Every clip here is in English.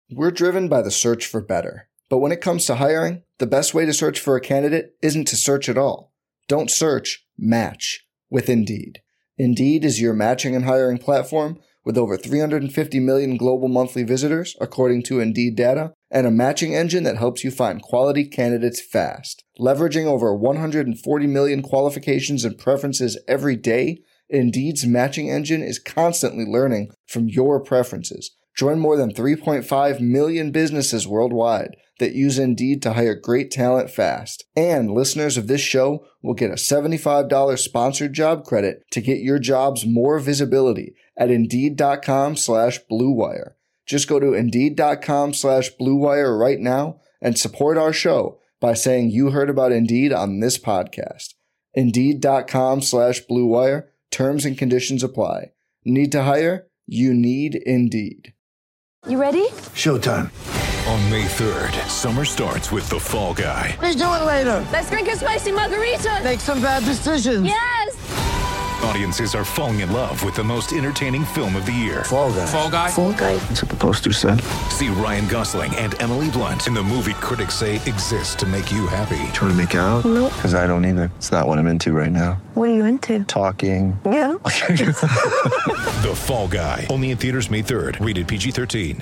We're driven by the search for better. But when it comes to hiring, the best way to search for a candidate isn't to search at all. Don't search, match with Indeed. Indeed is your matching and hiring platform with over 350 million global monthly visitors, according to Indeed data, and a matching engine that helps you find quality candidates fast. Leveraging over 140 million qualifications and preferences every day, Indeed's matching engine is constantly learning from your preferences. Join more than 3.5 million businesses worldwide that use Indeed to hire great talent fast. And listeners of this show will get a $75 sponsored job credit to get your jobs more visibility at Indeed.com/Blue Wire. Just go to Indeed.com/Blue Wire right now and support our show by saying you heard about Indeed on this podcast. Indeed.com/Blue Wire. Terms and conditions apply. Need to hire? You need Indeed. You ready? Showtime. On May 3rd, summer starts with The Fall Guy. Let's do it later. Let's drink a spicy margarita. Make some bad decisions. Yes! Audiences are falling in love with the most entertaining film of the year. Fall Guy. Fall Guy? Fall guy. That's what the poster said. See Ryan Gosling and Emily Blunt in the movie critics say exists to make you happy. Trying to make it out? Nope. Because I don't either. It's not what I'm into right now. What are you into? Talking. Yeah. The Fall Guy. Only in theaters May 3rd. Rated PG-13.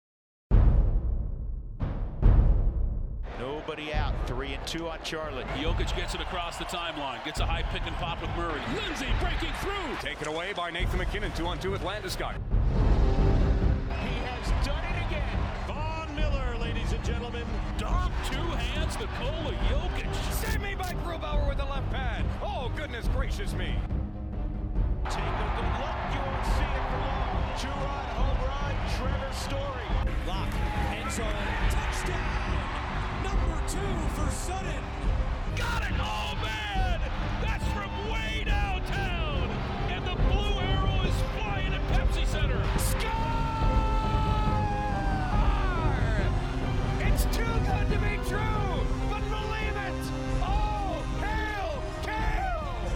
Nobody out. 3-2 on Charlotte. Jokic gets it across the timeline. Gets a high pick and pop with Murray. Lindsay breaking through. Taken away by Nathan McKinnon. 2-on-2 with Landeskog. He has done it again. Von Miller, ladies and gentlemen. Dom, two hands, Nikola Jokic. Save me by Grubauer with the left pad. Oh, goodness gracious me. Take a good look. You won't see it for long. Two-run home run. Trevor Story. Lock. End zone. Touchdown. Number 2 for Sutton. Got it. Oh, man. That's from way downtown. And the blue arrow is flying at Pepsi Center. Score! It's too good to be true, but believe it. Oh, hail, Kale!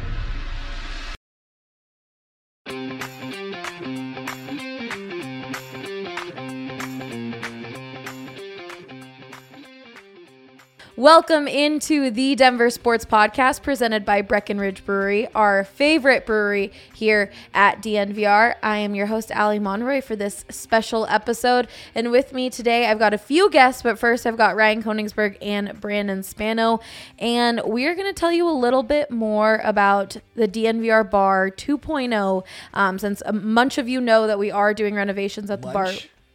Welcome into the Denver Sports Podcast presented by Breckenridge Brewery, our favorite brewery here at DNVR. I am your host, Allie Monroy, for this special episode. And with me today, I've got a few guests, but first I've got Ryan Koenigsberg and Brandon Spano. And we're going to tell you a little bit more about the DNVR Bar 2.0, since a bunch of you know that we are doing renovations at the bar.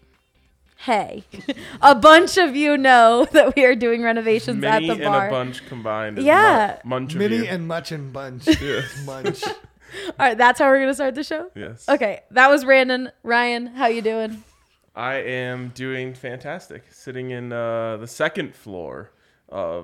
Hey, a bunch of you know that we are doing renovations at the bar. Many and a bunch combined. Yeah. Munch of Mini you. and much and bunch. Munch. All right, that's how we're going to start the show? Yes. Okay, that was Brandon. Ryan, how you doing? I am doing fantastic. Sitting in the second floor of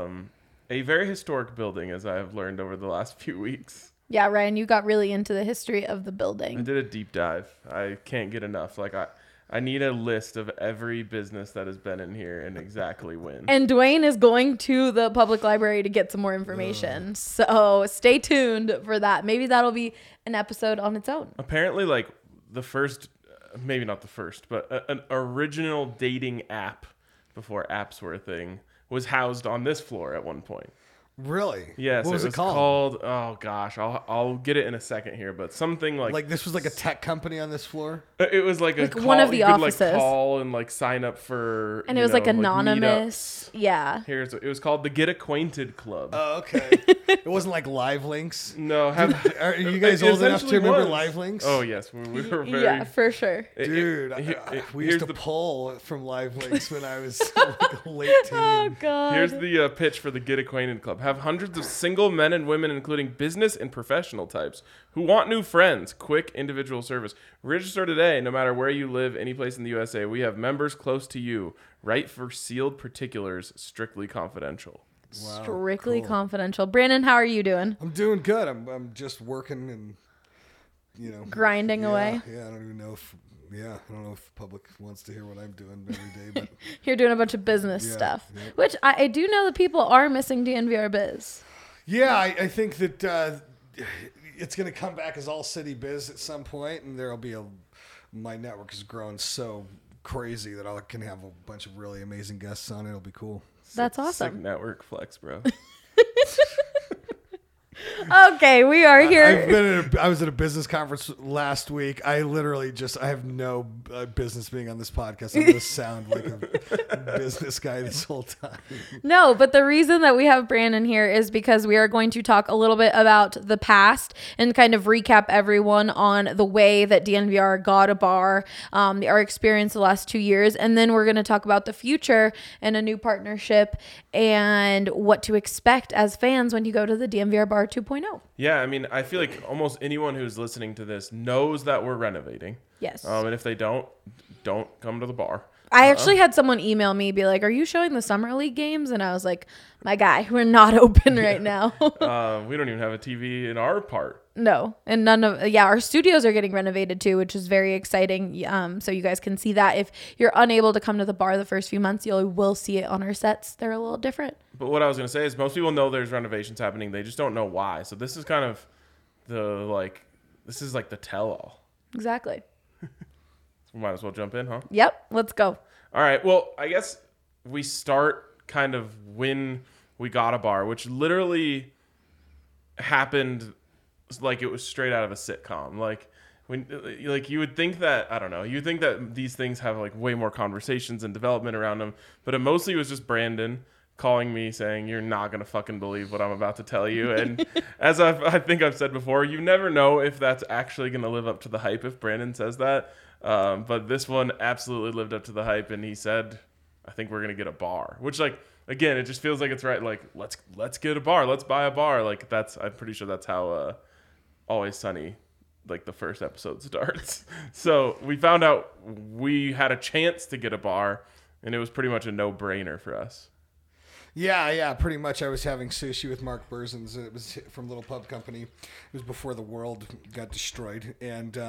a very historic building, as I have learned over the last few weeks. Yeah, Ryan, you got really into the history of the I building. did a deep dive. I can't get enough. I need a list of every business that has been in here and exactly when. And Dwayne is going to the public library to get some more information. So stay tuned for that. Maybe that'll be an episode on its own. Apparently, the first, maybe not the first, but an original dating app before apps were a thing was housed on this floor at one point. Really? Yes. What was it it called? Oh gosh, I'll get it in a second here, but something Like this was like a tech company on this floor? It was like a call, one of the you offices. Could call and sign up for. And it was anonymous. meetups. Yeah. It was called the Get Acquainted Club. Oh, okay. It wasn't like Live Links? No. Are you guys old enough to remember Live Links? Oh yes, we were very. Yeah, for sure. Dude, we used to pull from Live Links when I was like a late teen. Oh, God. Here's the pitch for the Get Acquainted Club. Have hundreds of single men and women, including business and professional types, who want new friends. Quick individual service. Register today, no matter where you live, any place in the USA. We have members close to you. Right for sealed particulars, strictly confidential. Wow, Strictly cool. confidential. Brandon, how are you doing? I'm doing good. I'm just working and grinding away. Yeah, I don't even know if the public wants to hear what I'm doing every day, but You're doing a bunch of business stuff, yeah. which I do know that people are missing DNVR Biz. yeah, I think that it's going to come back as all city biz at some point, and there'll be my network has grown so crazy that I can have a bunch of really amazing guests on. It'll be cool. That's Sick awesome. network flex, bro. Okay, we are here. I was at a business conference last week. I have no business being on this podcast. I'm going to sound like a business guy this whole time. No, but the reason that we have Brandon here is because we are going to talk a little bit about the past and kind of recap everyone on the way that DNVR got a bar, our experience the last 2 years. And then we're going to talk about the future and a new partnership and what to expect as fans when you go to the DNVR Bar 2.0. Yeah, I mean, I feel like almost anyone who's listening to this knows that we're renovating. Yes. And if they don't come to the bar. I actually had someone email me, be like, "Are you showing the Summer League games?" And I was like, "My guy, we're not open right now." We don't even have a TV in our part. No, and our studios are getting renovated too, which is very exciting. So you guys can see that. If you're unable to come to the bar the first few months, you will see it on our sets. They're a little different. But what I was going to say is most people know there's renovations happening. They just don't know why. So this is kind of this is like the tell-all. Exactly. We might as well jump in, huh? Yep, let's go. All right. Well, I guess we start kind of when we got a bar, which literally happened like it was straight out of a sitcom. Like when, like you would think that, I don't know, you think that these things have like way more conversations and development around them, but it mostly was just Brandon calling me saying, "You're not going to fucking believe what I'm about to tell you." And as I think I've said before, you never know if that's actually going to live up to the hype if Brandon says that. But this one absolutely lived up to the hype, and he said, "I think we're going to get a bar," which, like, again, it just feels like it's right. Like, let's get a bar. Let's buy a bar. Like, I'm pretty sure that's how Always Sunny, like, the first episode starts. So we found out we had a chance to get a bar, and it was pretty much a no-brainer for us. Yeah, pretty much. I was having sushi with Mark Berzins. It was from Little Pub Company. It was before the world got destroyed. And,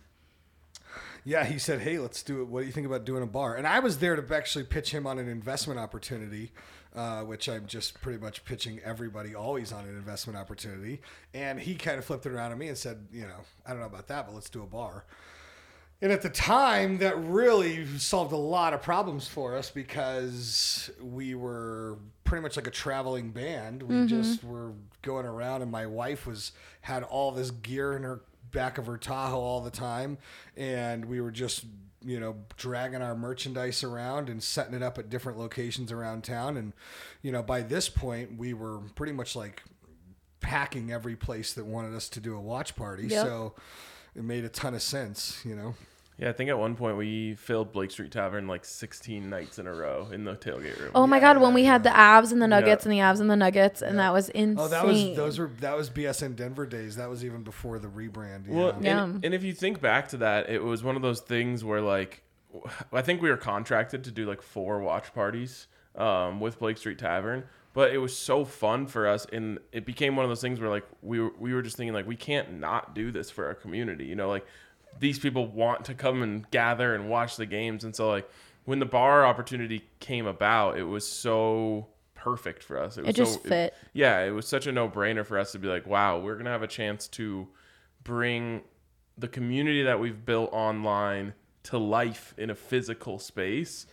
he said, "Hey, let's do it. What do you think about doing a bar?" And I was there to actually pitch him on an investment opportunity, which I'm just pretty much pitching everybody always on an investment opportunity. And he kind of flipped it around on me and said, "I don't know about that, but let's do a bar." And at the time, that really solved a lot of problems for us because we were pretty much like a traveling band. We just were going around, and my wife had all this gear in her back of her Tahoe all the time, and we were just, dragging our merchandise around and setting it up at different locations around town. And, by this point, we were pretty much like packing every place that wanted us to do a watch party. Yep. So it made a ton of sense, Yeah, I think at one point we filled Blake Street Tavern like 16 nights in a row in the tailgate room. Oh my God, when we had the abs and the nuggets and the abs and the nuggets, and that was insane. Oh, that was BSN Denver days. That was even before the rebrand. Well, and if you think back to that, it was one of those things where, like, I think we were contracted to do like 4 watch parties with Blake Street Tavern. But it was so fun for us, and it became one of those things where, like, we were just thinking, like, we can't not do this for our community. Like, these people want to come and gather and watch the games. And so, like, when the bar opportunity came about, it was so perfect for us. It just fit. It was such a no-brainer for us to be like, wow, we're going to have a chance to bring the community that we've built online to life in a physical space.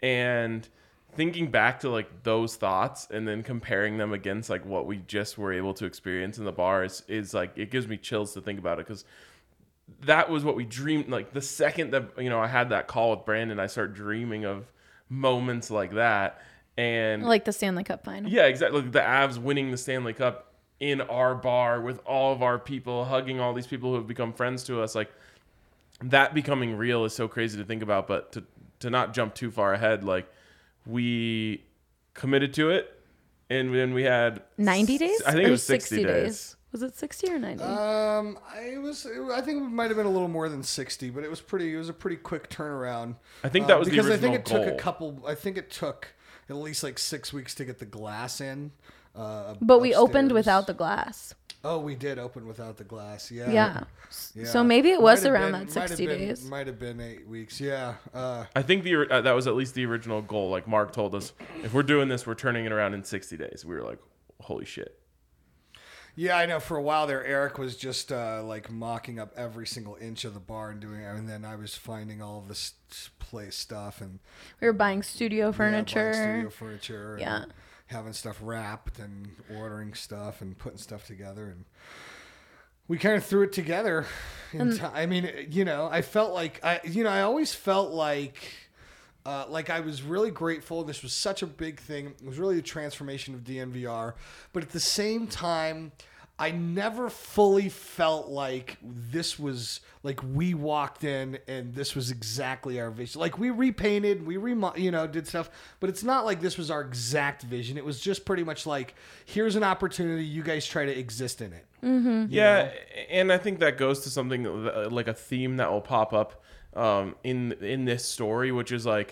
And thinking back to like those thoughts and then comparing them against like what we just were able to experience in the bar is like, it gives me chills to think about it, because that was what we dreamed. Like the second that, I had that call with Brandon, I started dreaming of moments like that. And like the Stanley Cup final. Yeah, exactly. Like the Avs winning the Stanley Cup in our bar with all of our people, hugging all these people who have become friends to us. Like that becoming real is so crazy to think about, but to not jump too far ahead, like, we committed to it, and then we had 90 days. I think it was 60 days. Was it 60 or 90? I think it might have been a little more than 60, but it was a pretty quick turnaround. I think that was because the original I think it goal. I think it took at least like 6 weeks to get the glass in. But we opened without the glass. Oh, we did open without the glass. Yeah. Yeah. So maybe it was around that 60 days. Might have been 8 weeks. Yeah. I think that was at least the original goal. Like Mark told us, if we're doing this, we're turning it around in 60 days. We were like, holy shit. Yeah, I know. For a while there, Eric was just like mocking up every single inch of the bar and doing it, and then I was finding all of this play stuff, and We were buying studio furniture. And Yeah. having stuff wrapped and ordering stuff and putting stuff together, and we kind of threw it together. I mean, I felt like I always felt like I was really grateful. This was such a big thing. It was really a transformation of DNVR. But at the same time, I never fully felt like this was like we walked in and this was exactly our vision. Like we repainted, did stuff, but it's not like this was our exact vision. It was just pretty much like, here's an opportunity. You guys try to exist in it. Mm-hmm. Yeah, and I think that goes to something like a theme that will pop up in this story, which is like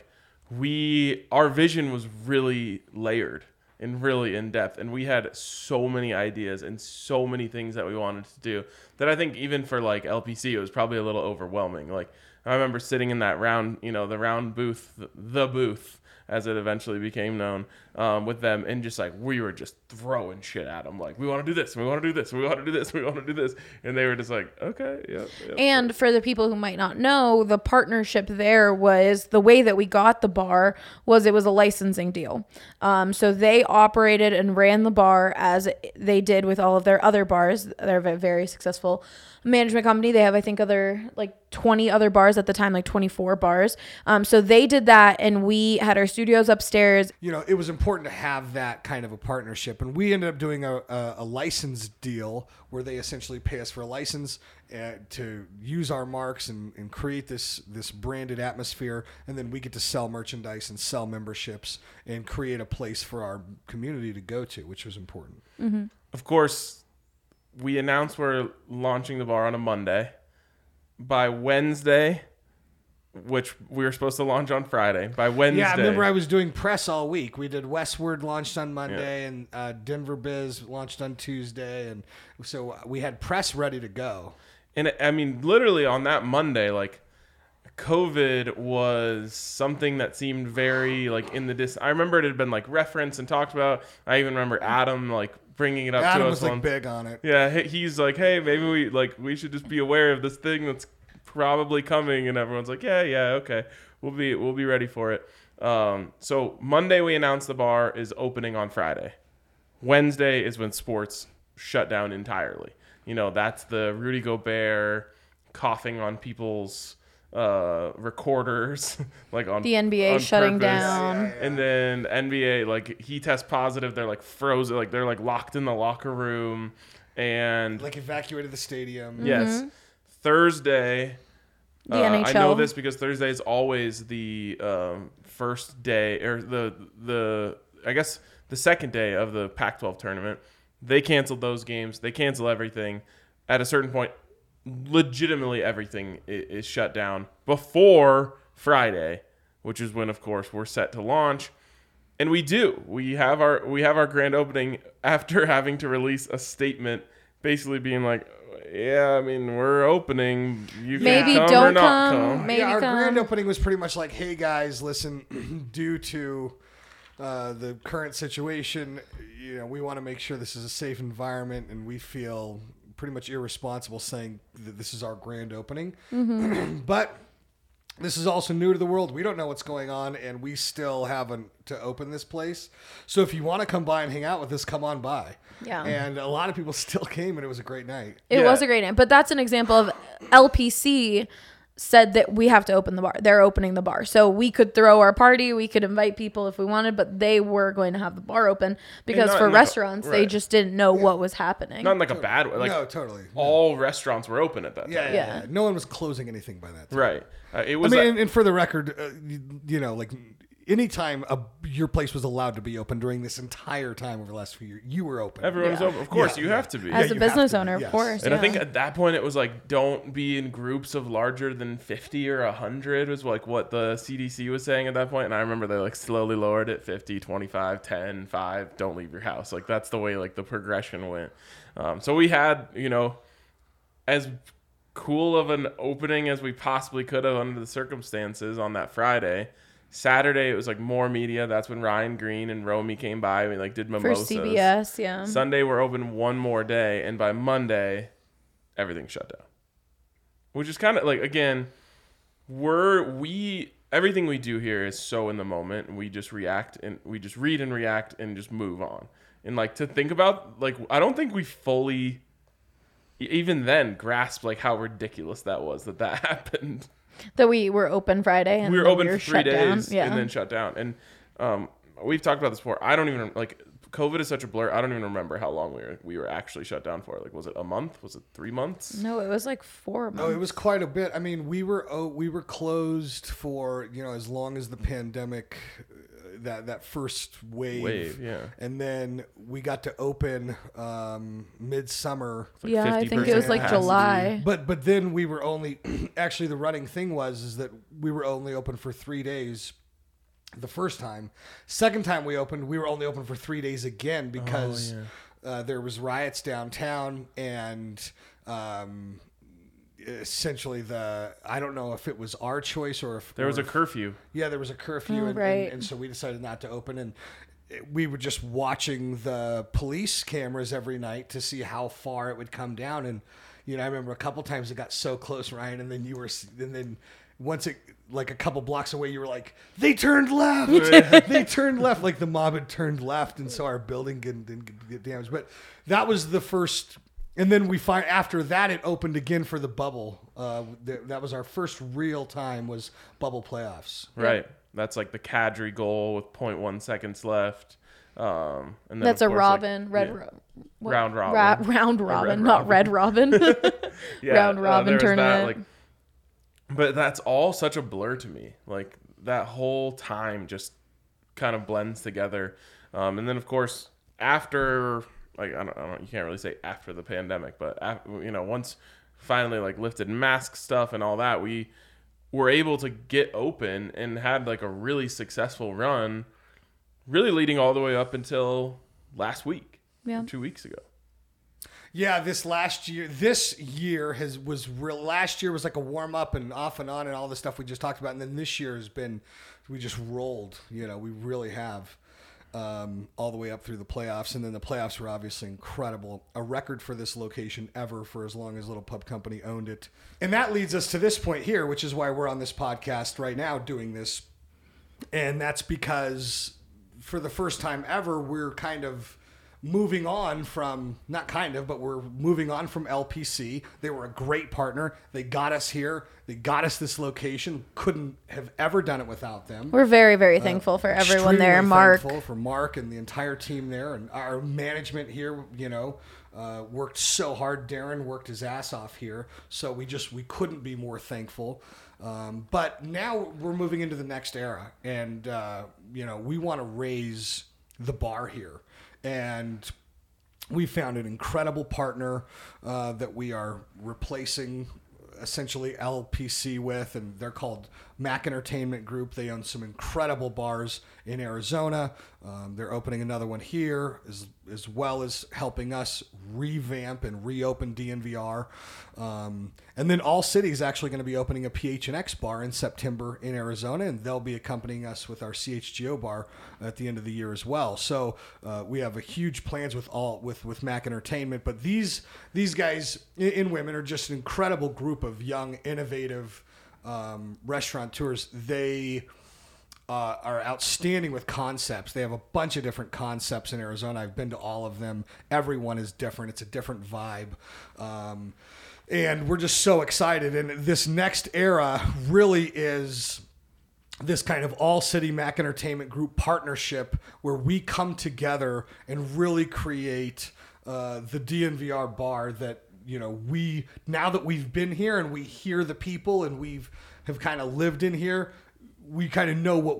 our vision was really layered and really in depth, and we had so many ideas and so many things that we wanted to do that I think even for like LPC it was probably a little overwhelming. Like I remember sitting in that round, the round booth, the booth as it eventually became known, with them, and just like we were just throwing shit at them, like we want to do this, we want to do this, we want to do this, we want to do this, and they were just like, okay, yeah. And for the people who might not know, the partnership there was the way that we got the bar was it was a licensing deal. So they operated and ran the bar as they did with all of their other bars. They're a very successful management company. They have, I think, 20 other bars at the time, like 24 bars. So they did that, and we had our studios upstairs. It was important to have that kind of a partnership, and we ended up doing a license deal where they essentially pay us for a license to use our marks and create this branded atmosphere, and then we get to sell merchandise and sell memberships and create a place for our community to go to, which was important. Mm-hmm. Of course, we announced we're launching the bar on a Monday. By Wednesday, which we were supposed to launch on Friday, by Wednesday. Yeah, I remember I was doing press all week. We did Westward launched on Monday, and Denver Biz launched on Tuesday, and so we had press ready to go. And I mean, literally on that Monday, like COVID was something that seemed very like in the distance. I remember it had been like referenced and talked about. I even remember Adam like bringing it up Adam to was us. like big on it. Yeah, he's like, hey, maybe we should just be aware of this thing that's probably coming, and everyone's like, yeah, okay, we'll be ready for it. So Monday we announced the bar is opening on Friday. Wednesday is when sports shut down entirely. That's the Rudy Gobert coughing on people's recorders, like on the NBA on shutting purpose. down. And then NBA, like he tests positive, they're like frozen, like they're like locked in the locker room, and like evacuated the stadium. Yes. Mm-hmm. Thursday, the NHL. I know this because Thursday is always the first day, or the I guess the second day of the Pac-12 tournament. They canceled those games. They cancel everything. At a certain point, legitimately everything is shut down before Friday, which is when, of course, we're set to launch. And we do. We have our grand opening after having to release a statement basically being like, yeah, I mean, we're opening. You maybe can come don't or not come. Maybe our come. grand opening was pretty much like, hey guys, listen, due to the current situation, we want to make sure this is a safe environment, and we feel pretty much irresponsible saying that this is our grand opening. Mm-hmm. But this is also new to the world. We don't know what's going on, and we still haven't to open this place. So if you want to come by and hang out with us, come on by. Yeah. And a lot of people still came, and it was a great night. It was a great night. But that's an example of LPC said that we have to open the bar. They're opening the bar. So we could throw our party, we could invite people if we wanted, but they were going to have the bar open because for restaurants, they just didn't know what was happening. Not in like a bad way. Like, no, totally. All restaurants were open at that time. Yeah. No one was closing anything by that time. Right. It was. and for the record, like anytime your place was allowed to be open during this entire time over the last few years, you were open. Everyone was open. Of course, you have to be. As a business owner, of course. And I think at that point it was like, don't be in groups of larger than 50 or 100 was like what the CDC was saying at that point. And I remember they like slowly lowered it, 50, 25, 10, 5, don't leave your house. Like that's the way like the progression went. So we had, as cool of an opening as we possibly could have under the circumstances on that Friday. Saturday, it was like more media. That's when Ryan Green and Romy came by. We like did mimosas. For CBS, yeah. Sunday, we're open one more day. And by Monday, everything's shut down. Which is kind of like, again, everything we do here is so in the moment. And we just react and we just read and react and just move on. And like to think about, like, I don't think we fully, even then, grasped like how ridiculous that was that happened. That we were open Friday and we were open for 3 days down. and then shut down. And we've talked about this before. I don't even like COVID is such a blur. I don't even remember how long we were actually shut down for. Like, was it a month? Was it 3 months? No, it was like 4 months. Oh, it was quite a bit. I mean, we were closed for as long as the pandemic, that first wave, yeah. And then we got to open midsummer. Like yeah, I think it was like capacity. July. But then we were only actually the running thing is that we were only open for 3 days. The first time. Second time we opened, we were only open for 3 days again because there was riots downtown and essentially I don't know if it was our choice or if there was a curfew. Yeah, there was a curfew, and so we decided not to open. And we were just watching the police cameras every night to see how far it would come down. And I remember a couple times it got so close, Ryan, and then once it like a couple blocks away, you were like, they turned left. They turned left, like the mob had turned left, and so our building didn't get damaged. But that was the first. And then after that, it opened again for the bubble. That was our first real time was bubble playoffs. Right. That's like the Kadri goal with 0.1 seconds left. And then that's of a course, Robin, like, round robin. Round Robin, not Red Robin. Round Robin tournament. But that's all such a blur to me. Like that whole time just kind of blends together. And then of course after, like I don't you can't really say after the pandemic, but once finally like lifted mask stuff and all that, we were able to get open and had like a really successful run, really leading all the way up until last week, 2 weeks ago. Yeah, last year was real. Last year was like a warm up and off and on and all the stuff we just talked about, and then this year has been, we just rolled. We really have all the way up through the playoffs, and then the playoffs were obviously incredible. A record for this location ever for as long as Little Pub Company owned it, and that leads us to this point here, which is why we're on this podcast right now doing this, and that's because for the first time ever, we're kind of moving on from, but we're moving on from LPC. They were a great partner. They got us here. They got us this location. Couldn't have ever done it without them. We're very, very thankful for everyone there. Mark. Thankful for Mark and the entire team there, and our management here, worked so hard. Darren worked his ass off here. So we couldn't be more thankful. But now we're moving into the next era, and, we want to raise the bar here. And we found an incredible partner that we are replacing essentially LPC with, and they're called Mac Entertainment Group. They own some incredible bars in Arizona. They're opening another one here, as well as helping us revamp and reopen DNVR. And then All City is actually going to be opening a PHNX bar in September in Arizona, and they'll be accompanying us with our CHGO bar at the end of the year as well. So we have a huge plans with Mac Entertainment. But these guys and women are just an incredible group of young, innovative restaurateurs. They are outstanding with concepts. They have a bunch of different concepts in Arizona. I've been to all of them. Everyone is different. It's a different vibe. And we're just so excited. And this next era really is this kind of All City Mac Entertainment Group partnership where we come together and really create the DNVR bar that, now that we've been here and we hear the people and have kind of lived in here, we kind of know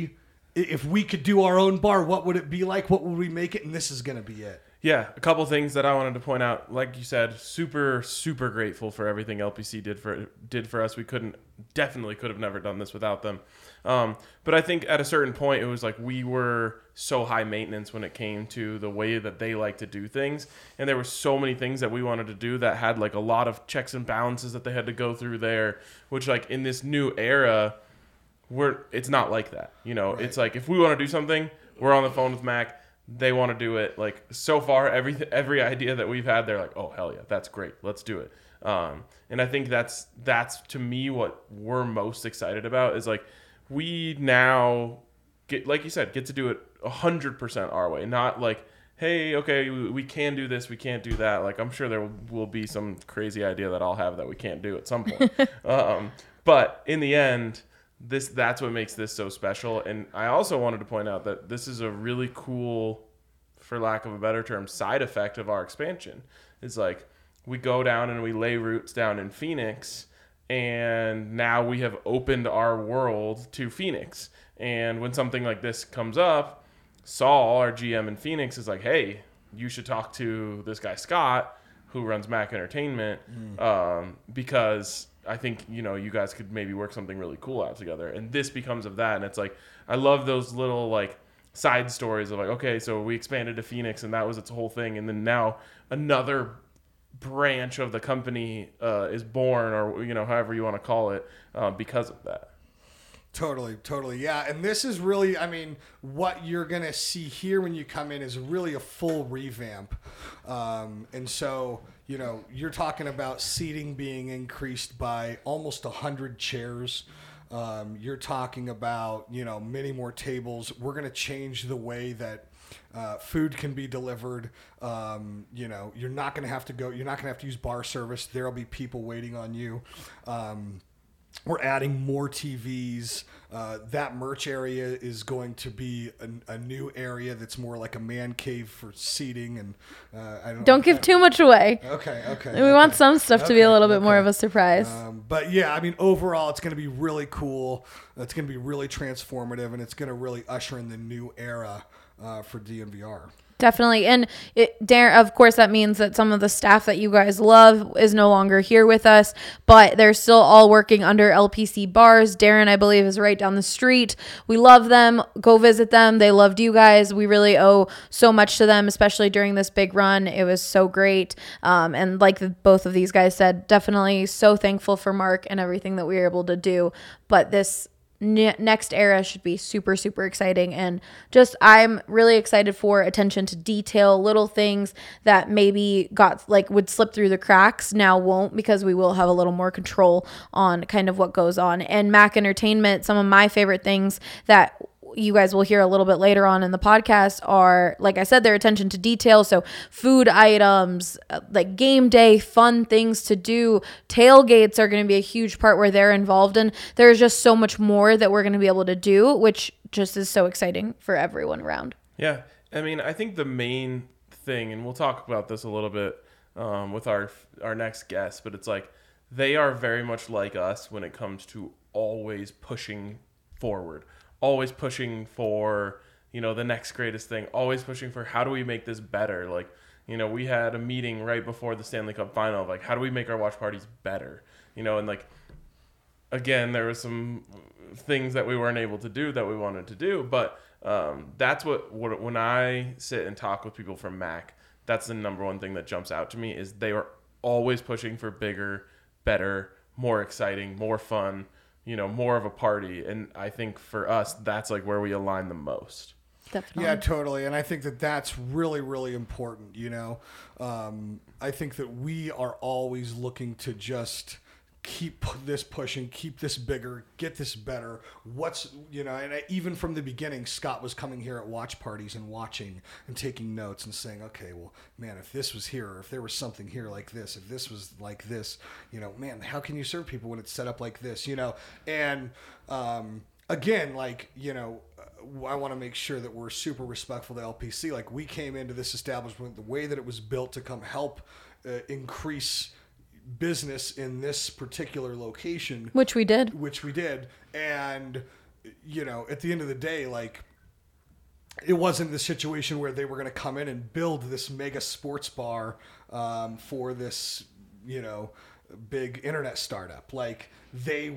if we could do our own bar, what would it be like? What would we make it? And this is going to be it. Yeah, a couple things that I wanted to point out. Like you said, super, super grateful for everything LPC did for us. We definitely could have never done this without them. But I think at a certain point, it was like we were so high maintenance when it came to the way that they like to do things. And there were so many things that we wanted to do that had like a lot of checks and balances that they had to go through there, which like in this new era, it's not like that. It's like if we want to do something, we're on the phone with Mac. They want to do it. Like so far, every idea that we've had, they're like, oh hell yeah, that's great, let's do it. And I think that's to me what we're most excited about is like we now get, like you said, get to do it 100% our way, not like, hey, okay, we can do this, we can't do that. Like I'm sure there will be some crazy idea that I'll have that we can't do at some point. But in the end, that's what makes this so special. And I also wanted to point out that this is a really cool, for lack of a better term, side effect of our expansion. It's like we go down and we lay roots down in Phoenix, and now we have opened our world to Phoenix. And when something like this comes up, Saul, our GM in Phoenix, is like, hey, you should talk to this guy Scott, who runs Mac Entertainment, because I think, you guys could maybe work something really cool out together. And this becomes of that. And it's like, I love those little like side stories of like, okay, so we expanded to Phoenix and that was its whole thing. And then now another branch of the company is born, or, however you want to call it, because of that. Totally. Yeah. And this is really, what you're going to see here when you come in is really a full revamp. And so, you're talking about seating being increased by almost 100 chairs. You're talking about, many more tables. We're going to change the way that food can be delivered. You're not going to have to use bar service. There'll be people waiting on you. We're adding more TVs. That merch area is going to be a new area that's more like a man cave for seating. And don't give too much away. Okay. We want some stuff to be a little bit more of a surprise. But yeah, overall, it's going to be really cool. It's going to be really transformative, and it's going to really usher in the new era for DNVR. Definitely. And Darren, of course, that means that some of the staff that you guys love is no longer here with us, but they're still all working under LPC Bars. Darren, I believe, is right down the street. We love them. Go visit them. They loved you guys. We really owe so much to them, especially during this big run. It was so great. And like both of these guys said, definitely so thankful for Mark and everything that we were able to do. But this next era should be super, super exciting. And just, I'm really excited for attention to detail, little things that maybe would slip through the cracks now won't, because we will have a little more control on kind of what goes on. And Mac Entertainment, some of my favorite things that you guys will hear a little bit later on in the podcast are, like I said, their attention to detail. So food items, like game day, fun things to do. Tailgates are going to be a huge part where they're involved in. There's just so much more that we're going to be able to do, which just is so exciting for everyone around. Yeah. I think the main thing, and we'll talk about this a little bit with our next guest, but it's like they are very much like us when it comes to always pushing forward. Always pushing for, the next greatest thing, always pushing for how do we make this better? Like, we had a meeting right before the Stanley Cup final of like, how do we make our watch parties better? And like, again, there were some things that we weren't able to do that we wanted to do, but that's what when I sit and talk with people from Mac, that's the number one thing that jumps out to me is they are always pushing for bigger, better, more exciting, more fun, more of a party. And I think for us, that's like where we align the most. Definitely. Yeah, totally. And I think that that's really, really important. I think that we are always looking to just keep this pushing, keep this bigger, get this better. And even from the beginning, Scott was coming here at watch parties and watching and taking notes and saying, okay, well, man, if this was here, or if there was something here like this, if this was like this, man, how can you serve people when it's set up like this, And again, I want to make sure that we're super respectful to LPC. Like, we came into this establishment the way that it was built to come help increase business in this particular location, which we did. And at the end of the day, like, it wasn't the situation where they were going to come in and build this mega sports bar for this big internet startup. Like, we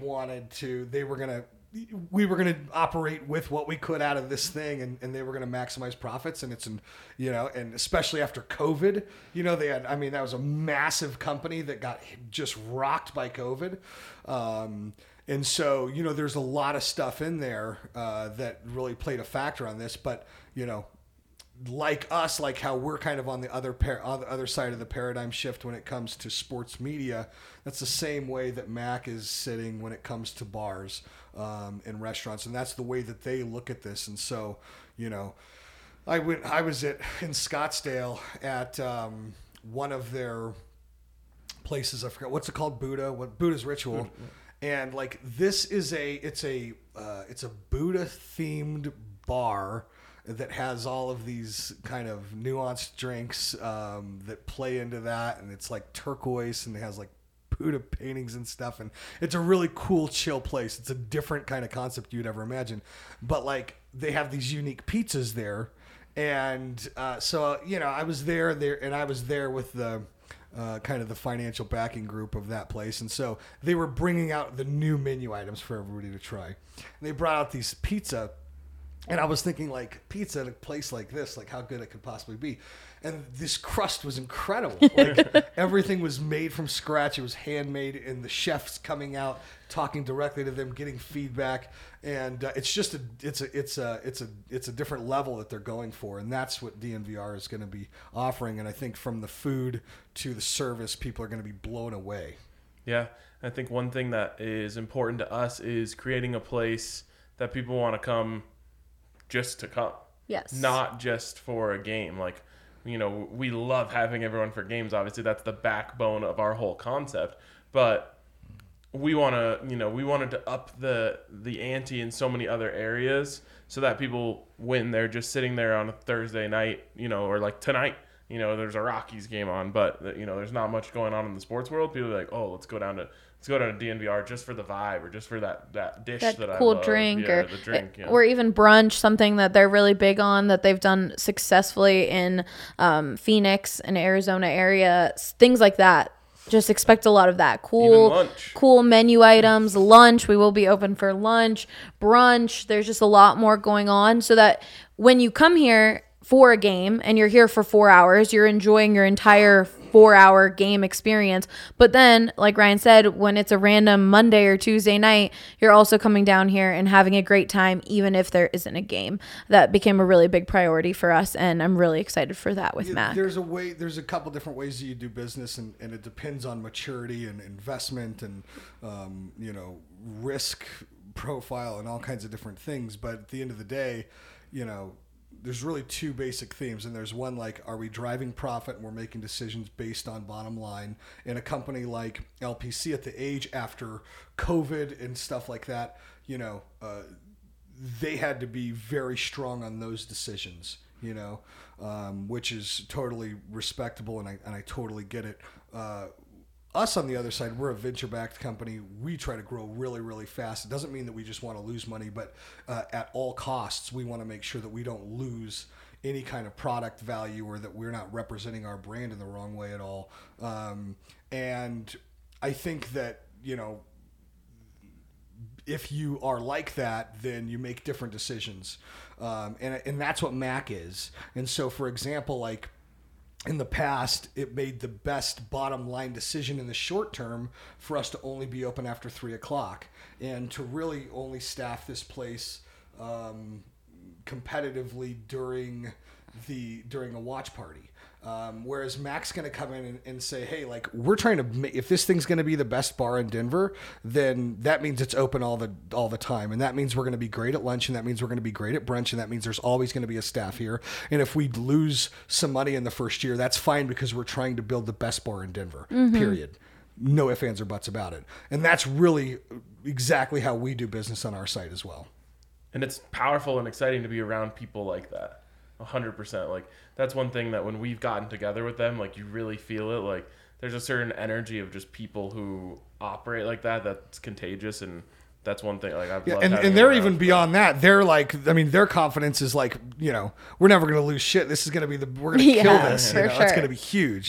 were going to operate with what we could out of this thing, and they were going to maximize profits. And and especially after COVID, they had, that was a massive company that got just rocked by COVID. And so, you know, there's a lot of stuff in there that really played a factor on this. But, you know, like us, like how we're kind of on the other side of the paradigm shift when it comes to sports media, that's the same way that Mac is sitting when it comes to bars and restaurants. And that's the way that they look at this. And so, you know, I was in Scottsdale at one of their places. I forgot what's it called. Buddha's Ritual. And like this is it's a Buddha themed bar that has all of these kind of nuanced drinks that play into that, and it's like turquoise and it has like Buddha paintings and stuff, and it's a really cool, chill place. It's a different kind of concept you'd ever imagine, but like they have these unique pizzas there, and so you know I was there, and I was there with the kind of the financial backing group of that place, and so they were bringing out the new menu items for everybody to try. And they brought out these pizza. And I was thinking, like, pizza at a place like this, like how good it could possibly be. And this crust was incredible. Like, everything was made from scratch. It was handmade, and the chefs coming out, talking directly to them, getting feedback. And it's just it's a different level that they're going for. And that's what DNVR is going to be offering. And I think from the food to the service, people are going to be blown away. Yeah. I think one thing that is important to us is creating a place that people want to come just to come. Yes. Not just for a game. Like, you know, we love having everyone for games. Obviously, that's the backbone of our whole concept. But we want to, you know, we wanted to up the ante in so many other areas so that people, when they're just sitting there on a Thursday night, you know, or like tonight, you know, there's a Rockies game on, but, you know, there's not much going on in the sports world. People are like, oh, let's go down to DNVR just for the vibe or just for that dish that I cool love. Drink, yeah, or the drink, yeah. Or even brunch, something that they're really big on that they've done successfully in Phoenix and Arizona area, things like that. Just expect a lot of that. Cool menu items. Lunch, we will be open for lunch. Brunch, there's just a lot more going on so that when you come here for a game and you're here for 4 hours, you're enjoying your entire 4-hour game experience. But then, like Ryan said, when it's a random Monday or Tuesday night, you're also coming down here and having a great time, even if there isn't a game. That became a really big priority for us, and I'm really excited for that with Mac. There's a couple different ways that you do business, and it depends on maturity and investment and you know, risk profile and all kinds of different things. But at the end of the day, you know, there's really two basic themes, and there's one like, are we driving profit and we're making decisions based on bottom line? In a company like LPC at the age after COVID and stuff like that, you know, they had to be very strong on those decisions, you know, which is totally respectable, and I totally get it. Us on the other side, we're a venture-backed company. We try to grow really, really fast. It doesn't mean that we just want to lose money, but at all costs, we want to make sure that we don't lose any kind of product value or that we're not representing our brand in the wrong way at all. And I think that, you know, if you are like that, then you make different decisions. And that's what Mac is. And so, for example, like, in the past, it made the best bottom line decision in the short term for us to only be open after 3:00 and to really only staff this place competitively during a watch party. Whereas Mac's going to come in and say, hey, like, we're trying to if this thing's going to be the best bar in Denver, then that means it's open all the time. And that means we're going to be great at lunch, and that means we're going to be great at brunch, and that means there's always going to be a staff here. And if we lose some money in the first year, that's fine, because we're trying to build the best bar in Denver, period. No ifs, ands, or buts about it. And that's really exactly how we do business on our site as well. And it's powerful and exciting to be around people like that. 100%. Like, that's one thing that when we've gotten together with them, like, you really feel it. Like, there's a certain energy of just people who operate like that that's contagious, and that's one thing. Like, I've loved and they're even beyond that. They're like, I mean, their confidence is like, you know, we're never going to lose shit. This is going to be we're going to kill this. You know? Sure. It's going to be huge, you know.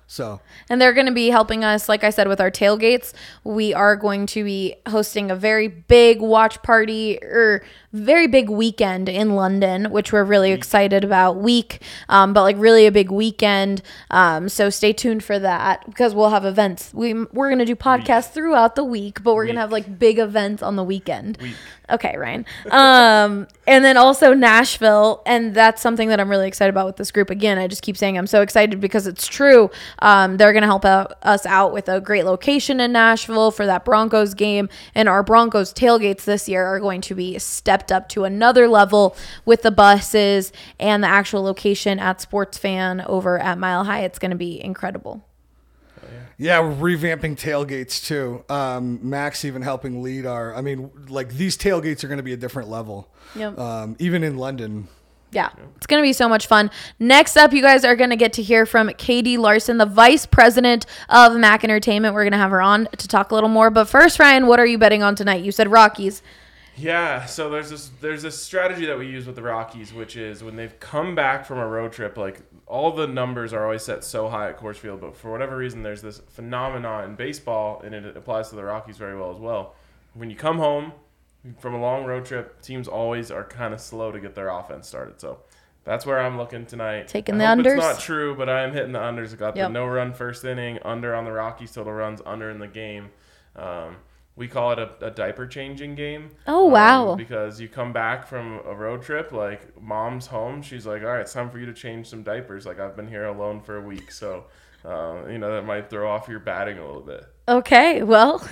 So, and they're going to be helping us, like I said, with our tailgates. We are going to be hosting a very big watch party or very big weekend in London, which we're really excited about. But like really a big weekend. So stay tuned for that because we'll have events. We're going to do podcasts throughout the week, but we're going to have like big events on the weekend. Okay, Ryan. And then also Nashville, and that's something that I'm really excited about with this group. Again, I just keep saying I'm so excited because it's true. They're going to help us out with a great location in Nashville for that Broncos game, and our Broncos tailgates this year are going to be stepped up to another level with the buses and the actual location at Sports Fan over at Mile High. It's going to be incredible. Yeah, we're revamping tailgates too. Max even helping lead these tailgates are going to be a different level. Yep. Even in London. Yeah, it's going to be so much fun. Next up, you guys are going to get to hear from Katie Larson, the Vice President of Mac Entertainment. We're going to have her on to talk a little more. But first, Ryan, what are you betting on tonight? You said Rockies. Yeah, so there's this strategy that we use with the Rockies, which is when they've come back from a road trip, like all the numbers are always set so high at Coors Field, but for whatever reason, there's this phenomenon in baseball, and it applies to the Rockies very well as well. When you come home from a long road trip, teams always are kind of slow to get their offense started. So that's where I'm looking tonight. Taking I the hope unders. It's not true, but I am hitting the unders. I got the no-run first inning, under on the Rockies, total runs, under in the game. We call it a diaper changing game. Oh, wow. Because you come back from a road trip, like mom's home. She's like, all right, it's time for you to change some diapers. Like I've been here alone for a week. So, that might throw off your batting a little bit. Okay, well,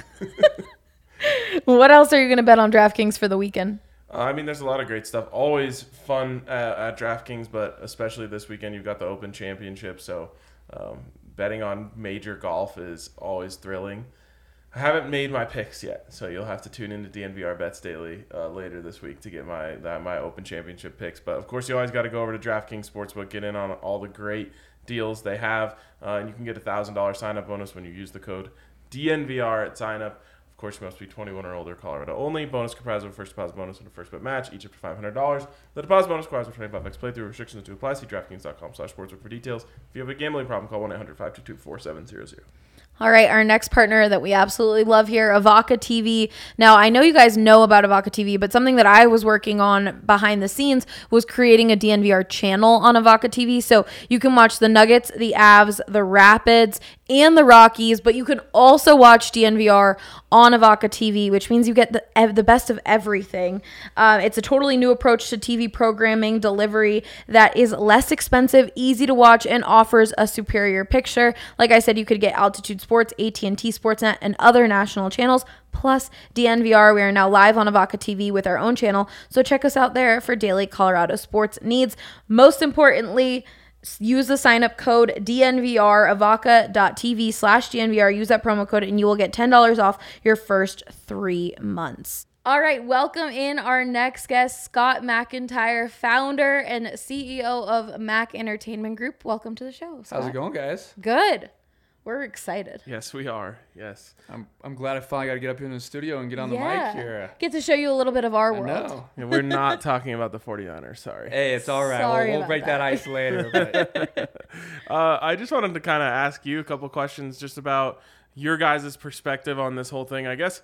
what else are you going to bet on DraftKings for the weekend? There's a lot of great stuff. Always fun at DraftKings, but especially this weekend, you've got the Open Championship. So betting on major golf is always thrilling. I haven't made my picks yet, so you'll have to tune into DNVR Bets Daily later this week to get my Open Championship picks. But, of course, you always got to go over to DraftKings Sportsbook, get in on all the great deals they have, and you can get a $1,000 sign-up bonus when you use the code DNVR at sign-up. Of course, you must be 21 or older, Colorado only. Bonus comprised of a first deposit bonus and a first bet match, each up to $500. The deposit bonus requires a 25x playthrough. Restrictions to apply. See DraftKings.com/sportsbook for details. If you have a gambling problem, call 1-800-522-4700. All right, our next partner that we absolutely love here, Avoca TV. Now, I know you guys know about Avoca TV, but something that I was working on behind the scenes was creating a DNVR channel on Avoca TV. So you can watch the Nuggets, the Avs, the Rapids, and the Rockies, but you can also watch DNVR on Avoca TV, which means you get the best of everything. It's a totally new approach to TV programming delivery that is less expensive, easy to watch, and offers a superior picture. Like I said, you could get Altitude Sports, AT&T Sportsnet, and other national channels, plus DNVR. We are now live on Avoca TV with our own channel, so check us out there for daily Colorado sports needs. Most importantly, use the sign-up code DNVR, avoca.tv/DNVR. Use that promo code, and you will get $10 off your first 3 months. All right, welcome in our next guest, Scott McIntyre, founder and CEO of Mac Entertainment Group. Welcome to the show, Scott. How's it going, guys? Good. We're excited. Yes, we are. Yes. I'm glad I finally got to get up here in the studio and get on the mic here. Get to show you a little bit of our world. No. Yeah, we're not talking about the 49ers, sorry. Hey, it's all right. We'll break that ice later. But. I just wanted to kind of ask you a couple questions just about your guys' perspective on this whole thing. I guess,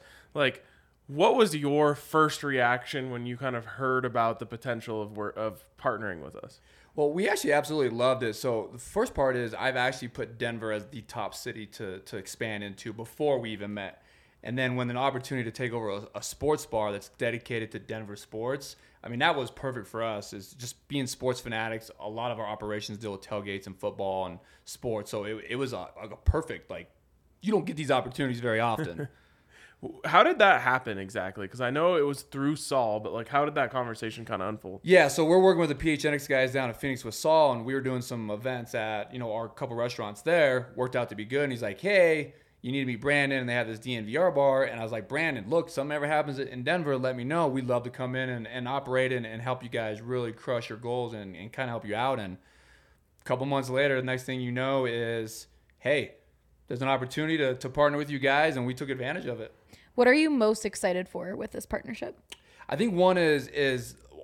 what was your first reaction when you kind of heard about the potential of partnering with us? Well, we actually absolutely loved it. So the first part is I've actually put Denver as the top city to expand into before we even met. And then when an opportunity to take over a sports bar that's dedicated to Denver sports, that was perfect for us. Is just being sports fanatics. A lot of our operations deal with tailgates and football and sports. So it was a perfect, you don't get these opportunities very often. How did that happen exactly? Because I know it was through Saul, but how did that conversation kind of unfold? Yeah, so we're working with the PHNX guys down in Phoenix with Saul, and we were doing some events at our couple restaurants there. Worked out to be good, and he's like, "Hey, you need to meet Brandon," and they have this DNVR bar. And I was like, "Brandon, look, something ever happens in Denver, let me know. We'd love to come in and operate and help you guys really crush your goals and kind of help you out." And a couple months later, the next thing you know is, hey, there's an opportunity to partner with you guys, and we took advantage of it. What are you most excited for with this partnership? I think one is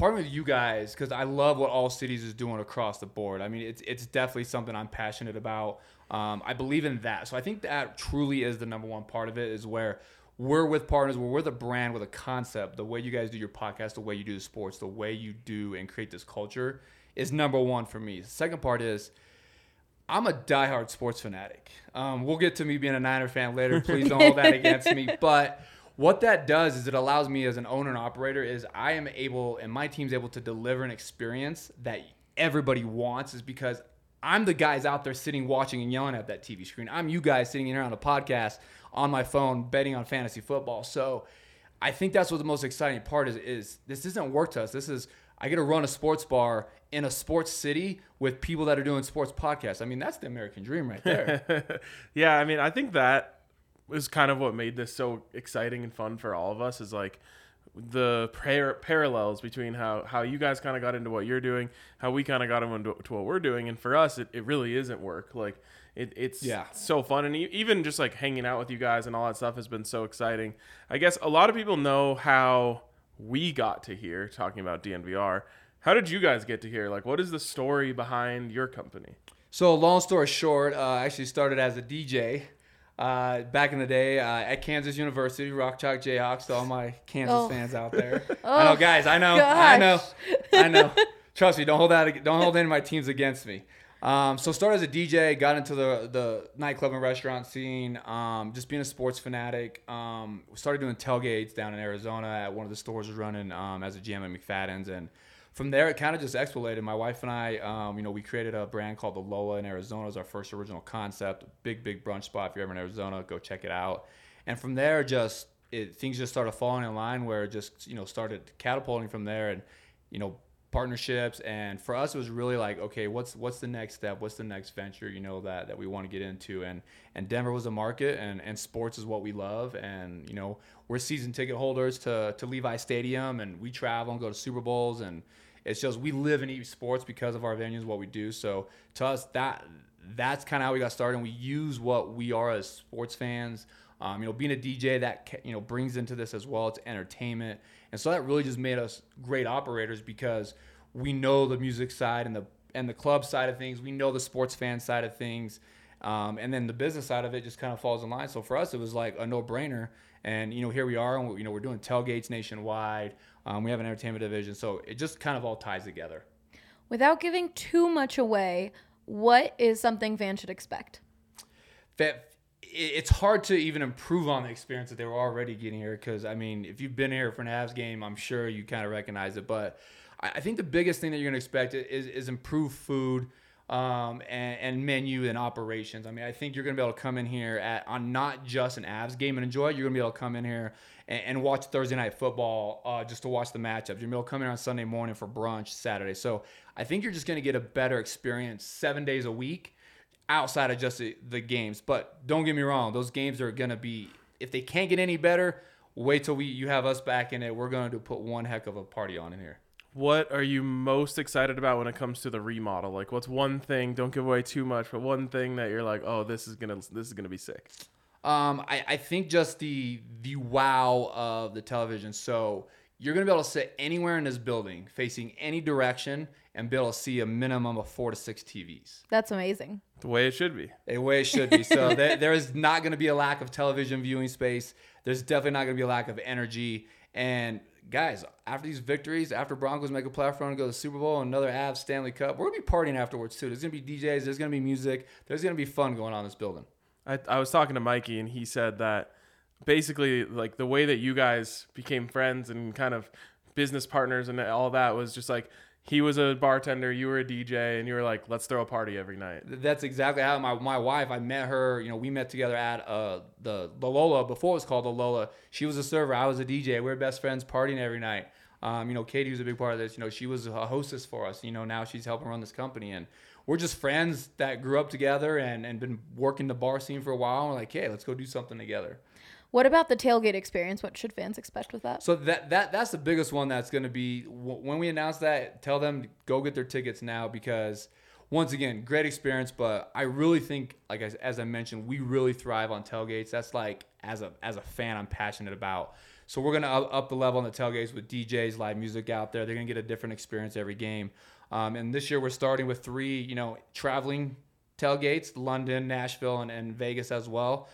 partnering with you guys, because I love what All Cities is doing across the board. I mean, it's definitely something I'm passionate about. I believe in that. So I think that truly is the number one part of it, is where we're with partners, where we're the brand with a concept. The way you guys do your podcast, the way you do the sports, the way you do and create this culture is number one for me. The second part is I'm a diehard sports fanatic. We'll get to me being a Niner fan later. Please don't hold that against me. But what that does is it allows me as an owner and operator is I am able, and my team's able to deliver an experience that everybody wants, is because I'm the guys out there sitting, watching, and yelling at that TV screen. I'm you guys sitting here on a podcast, on my phone, betting on fantasy football. So I think that's what the most exciting part is this isn't work to us. This is, I get to run a sports bar in a sports city with people that are doing sports podcasts. I mean, that's the American dream right there. Yeah, I mean, I think that was kind of what made this so exciting and fun for all of us, is like the parallels between how you guys kind of got into what you're doing, how we kind of got into what we're doing. And for us, it really isn't work. Like it's so fun. And even just like hanging out with you guys and all that stuff has been so exciting. I guess a lot of people know how we got to here talking about DNVR. How did you guys get to here? Like, what is the story behind your company? So long story short, I actually started as a DJ back in the day at Kansas University, Rock Chalk Jayhawks, to all my Kansas fans out there. I know, guys. I know. Trust me. Don't hold any of my teams against me. So started as a DJ, got into the nightclub and restaurant scene, just being a sports fanatic. Started doing tailgates down in Arizona at one of the stores was running as a GM at McFadden's, and from there it kind of just escalated. My wife and I, we created a brand called the Lola in Arizona. It was our first original concept. Big brunch spot. If you're ever in Arizona, go check it out. And from there, things just started falling in line, where it just started catapulting from there, and partnerships. And for us, it was really like, okay, what's the next step? What's the next venture that we want to get into? And Denver was a market, and sports is what we love. And we're season ticket holders to Levi Stadium, and we travel and go to Super Bowls, and it's just we live and eat sports because of our venues, what we do. So to us, that's kind of how we got started. And we use what we are as sports fans. Being a DJ, that brings into this as well. It's entertainment, and so that really just made us great operators, because we know the music side and the club side of things. We know the sports fan side of things, and then the business side of it just kind of falls in line. So for us, it was like a no-brainer. And here we are, and we're doing tailgates nationwide. We have an entertainment division, so it just kind of all ties together. Without giving too much away, what is something fans should expect? It's hard to even improve on the experience that they were already getting here, because, I mean, if you've been here for an Avs game, I'm sure you kind of recognize it. But I think the biggest thing that you're going to expect is improved food and menu and operations. I mean, I think you're going to be able to come in here on not just an Avs game and enjoy it. You're going to be able to come in here and watch Thursday Night Football just to watch the matchups. You're going to be able to come in on Sunday morning for brunch Saturday. So I think you're just going to get a better experience 7 days a week, outside of just the games. But don't get me wrong, those games are going to be, if they can't get any better, wait till you have us back in it. We're going to put one heck of a party on in here. What are you most excited about when it comes to the remodel? Like, what's one thing, don't give away too much, but one thing that you're like, oh, this is gonna be sick? I think just the wow of the television. So you're going to be able to sit anywhere in this building, facing any direction, and be able to see a minimum of 4 to 6 TVs. That's amazing. The way it should be. The way it should be. So there is not going to be a lack of television viewing space. There's definitely not going to be a lack of energy. And guys, after these victories, after Broncos make a playoff run and go to the Super Bowl and another Avs Stanley Cup, we're going to be partying afterwards too. There's going to be DJs. There's going to be music. There's going to be fun going on in this building. I was talking to Mikey, and he said that basically, like, the way that you guys became friends and kind of business partners and all that was just like, he was a bartender, you were a DJ, and you were like, let's throw a party every night. That's exactly how my wife, I met her, we met together at the Lola, before it was called the Lola. She was a server, I was a DJ. We were best friends, partying every night. Katie was a big part of this. She was a hostess for us. Now she's helping run this company, and we're just friends that grew up together and been working the bar scene for a while. We're like, hey, let's go do something together. What about the tailgate experience? What should fans expect with that? So that's the biggest one that's going to be, when we announce that, tell them to go get their tickets now, because once again, great experience. But I really think, like as I mentioned, we really thrive on tailgates. That's like, as a fan, I'm passionate about. So we're going to up the level on the tailgates with DJs, live music out there. They're going to get a different experience every game. And this year we're starting with 3, traveling tailgates, London, Nashville, and Vegas as well.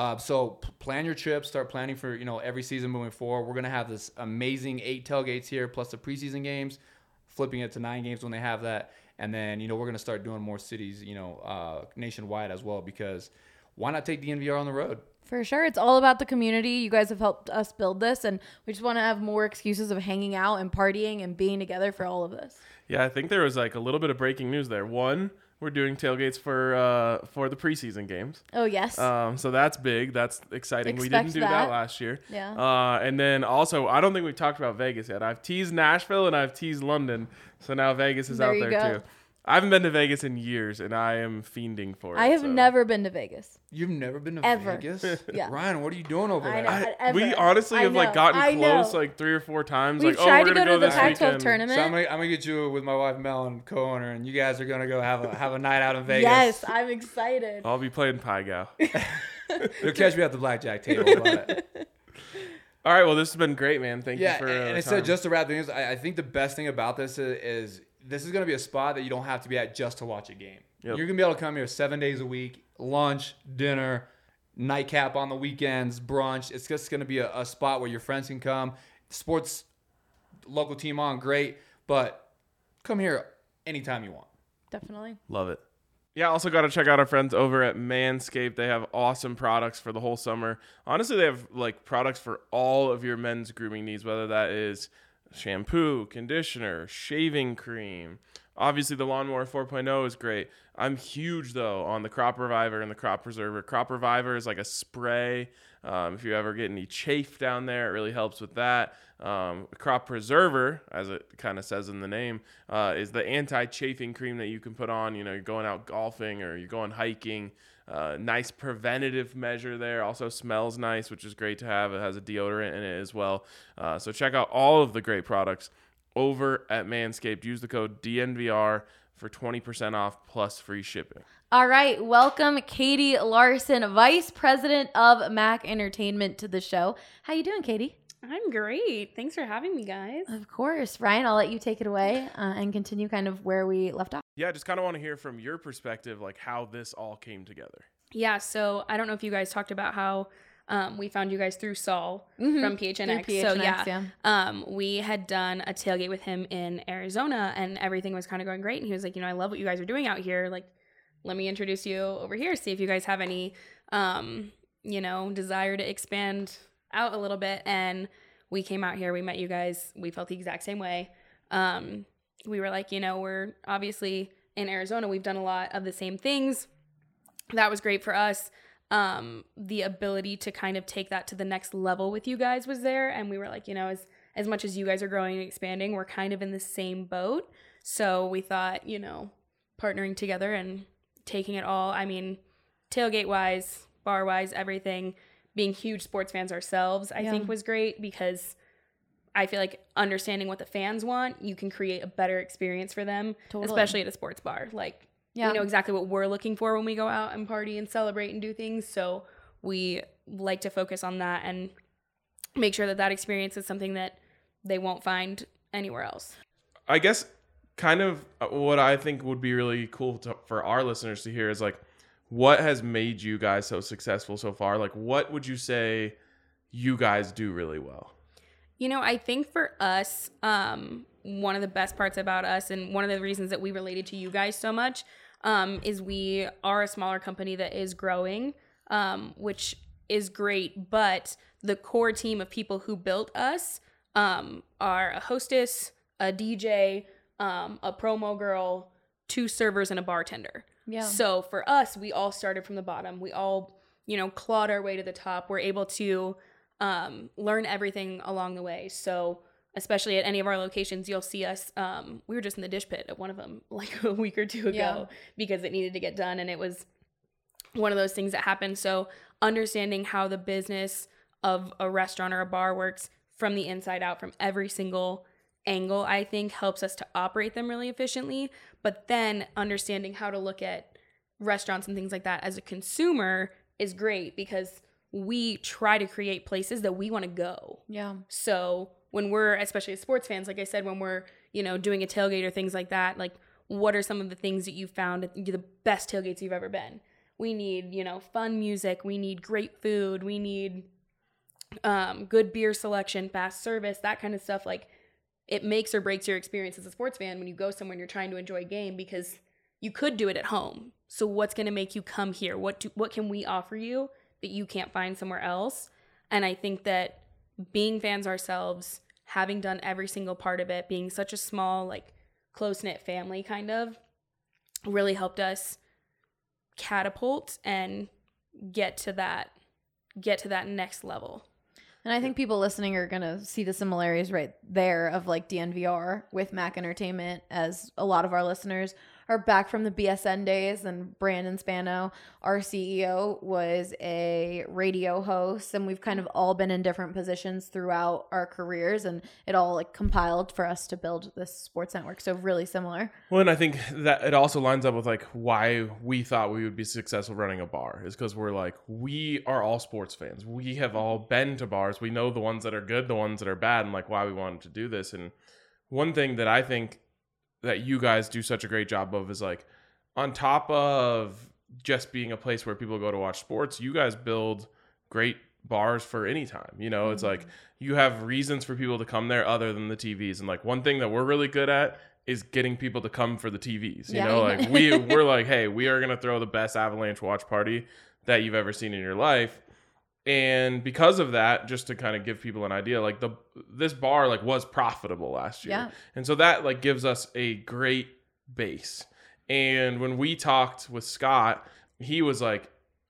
So plan your trips, start planning for, every season moving forward. We're going to have this amazing 8 tailgates here, plus the preseason games, flipping it to 9 games when they have that. And then, we're going to start doing more cities, nationwide as well, because why not take DNVR on the road? For sure. It's all about the community. You guys have helped us build this, and we just want to have more excuses of hanging out and partying and being together for all of this. Yeah, I think there was like a little bit of breaking news there. One, we're doing tailgates for the preseason games. Oh, yes. So that's big. That's exciting. We didn't do that last year. Yeah. And then also, I don't think we've talked about Vegas yet. I've teased Nashville and I've teased London. So now Vegas is out there too. I haven't been to Vegas in years, and I am fiending for it. I have never been to Vegas. You've never been to Ever. Vegas? Yeah. Ryan, what are you doing over there? We honestly have gotten close like 3 or 4 times. We've like, tried we're to go gonna to the this Pac-12 weekend. tournament. So I'm gonna get you with my wife Mel and co-owner, and you guys are gonna go have a night out in Vegas. Yes, I'm excited. I'll be playing Pai Gow. You'll catch me at the blackjack table. But All right, well, this has been great, man. Thank you for and time. so just to wrap things, I think the best thing about this is this is going to be a spot that you don't have to be at just to watch a game. Yep. You're going to be able to come here 7 days a week, lunch, dinner, nightcap on the weekends, brunch. It's just going to be a spot where your friends can come. Sports, local team on, great, but come here anytime you want. Definitely. Love it. Yeah, also got to check out our friends over at Manscaped. They have awesome products for the whole summer. Honestly, they have like products for all of your men's grooming needs, whether that is shampoo, conditioner, shaving cream. Obviously, the Lawnmower 4.0 is great. I'm huge, though, on the Crop Reviver and the Crop Preserver. Crop Reviver is like a spray. If you ever get any chafe down there, it really helps with that. Crop Preserver, as it kind of says in the name, is the anti-chafing cream that you can put on. You're going out golfing or you're going hiking. Nice preventative measure there. Also smells nice, which is great to have. It has a deodorant in it as well. So check out all of the great products over at Manscaped. Use the code DNVR for 20% off plus free shipping. All right. Welcome, Katie Larson, Vice President of Mac Entertainment, to the show. How you doing, Katie? I'm great. Thanks for having me, guys. Of course. Ryan, I'll let you take it away and continue kind of where we left off. Yeah, I just kind of want to hear from your perspective, like how this all came together. Yeah, so I don't know if you guys talked about how we found you guys through Saul from PHNX. Through So PHNX, we had done a tailgate with him in Arizona, and everything was kind of going great. And he was like, I love what you guys are doing out here. Like, let me introduce you over here, see if you guys have any, desire to expand out a little bit. And we came out here, we met you guys, we felt the exact same way. We were like, we're obviously in Arizona, we've done a lot of the same things. That was great for us. The ability to kind of take that to the next level with you guys was there. And we were like, as much as you guys are growing and expanding, we're kind of in the same boat. So we thought, partnering together and taking it all, tailgate wise, bar wise, everything, being huge sports fans ourselves, I think was great, because I feel like understanding what the fans want, you can create a better experience for them, especially at a sports bar. Like, we know exactly what we're looking for when we go out and party and celebrate and do things. So we like to focus on that and make sure that experience is something that they won't find anywhere else. I guess kind of what I think would be really cool for our listeners to hear is like, what has made you guys so successful so far? Like, what would you say you guys do really well? I think for us, one of the best parts about us and one of the reasons that we related to you guys so much is we are a smaller company that is growing, which is great. But the core team of people who built us are a hostess, a DJ, a promo girl, 2 servers, and a bartender. Yeah. So for us, we all started from the bottom. We all, clawed our way to the top. We're able to learn everything along the way. So especially at any of our locations, you'll see us. We were just in the dish pit at one of them like a week or 2 ago because it needed to get done. And it was one of those things that happened. So understanding how the business of a restaurant or a bar works from the inside out, from every single angle, I think helps us to operate them really efficiently. But then understanding how to look at restaurants and things like that as a consumer is great, because we try to create places that we want to go. Yeah. So when we're, especially as sports fans, like I said, when we're, doing a tailgate or things like that, like what are some of the things that you've found the best tailgates you've ever been? We need, fun music. We need great food. We need good beer selection, fast service, that kind of stuff. Like it makes or breaks your experience as a sports fan when you go somewhere and you're trying to enjoy a game, because you could do it at home. So what's going to make you come here? What can we offer you that you can't find somewhere else? And I think that being fans ourselves, having done every single part of it, being such a small, like close-knit family kind of, really helped us catapult and get to that next level. And I think people listening are going to see the similarities right there of like DNVR with Mac Entertainment, as a lot of our listeners are back from the BSN days, and Brandon Spano, our CEO, was a radio host, and we've kind of all been in different positions throughout our careers, and it all like compiled for us to build this sports network. So really similar. Well, and I think that it also lines up with like why we thought we would be successful running a bar, is because we're like, we are all sports fans. We have all been to bars. We know the ones that are good, the ones that are bad, and like why we wanted to do this. And one thing that I think that you guys do such a great job of is like, on top of just being a place where people go to watch sports, you guys build great bars for any time. It's like you have reasons for people to come there other than the TVs. And like one thing that we're really good at is getting people to come for the TVs. Like we're like, hey, we are going to throw the best Avalanche watch party that you've ever seen in your life. And because of that, just to kind of give people an idea, like this bar like was profitable last year. Yeah. And so that like gives us a great base. And when we talked with Scott, he was like,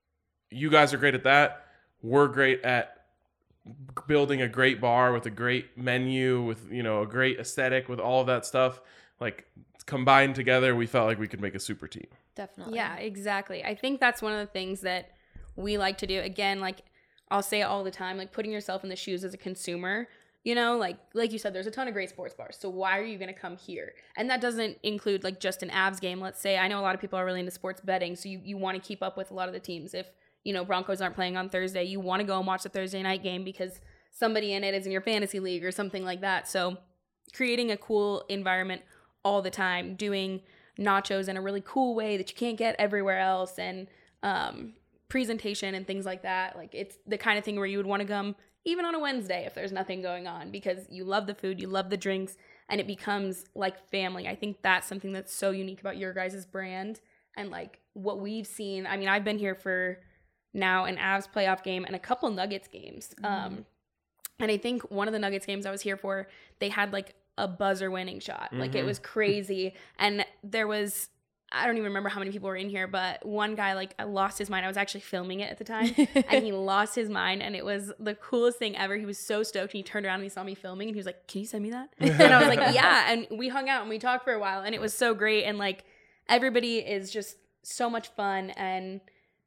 you guys are great at that. We're great at building a great bar with a great menu, with, a great aesthetic, with all of that stuff. Like combined together, we felt like we could make a super team. Definitely. Yeah, exactly. I think that's one of the things that we like to do. Again, like I'll say it all the time, like putting yourself in the shoes as a consumer, like you said, there's a ton of great sports bars. So why are you going to come here? And that doesn't include like just an Avs game. Let's say, I know a lot of people are really into sports betting. So you want to keep up with a lot of the teams. If, Broncos aren't playing on Thursday, you want to go and watch the Thursday night game because somebody in it is in your fantasy league or something like that. So creating a cool environment all the time, doing nachos in a really cool way that you can't get everywhere else, and, presentation and things like that. Like it's the kind of thing where you would want to come even on a Wednesday if there's nothing going on, because you love the food, you love the drinks, and it becomes like family. I think that's something that's so unique about your guys' brand and like what we've seen. I mean, I've been here for now an Avs playoff game and a couple Nuggets games. And I think one of the Nuggets games I was here for, they had like a buzzer winning shot. Like it was crazy. And there was, I don't even remember how many people were in here, but one guy like lost his mind. I was actually filming it at the time, and he lost his mind, and it was the coolest thing ever. He was so stoked, and he turned around and he saw me filming, and he was like, "Can you send me that?" And I was like, "Yeah." And we hung out and we talked for a while, and it was so great. And like everybody is just so much fun and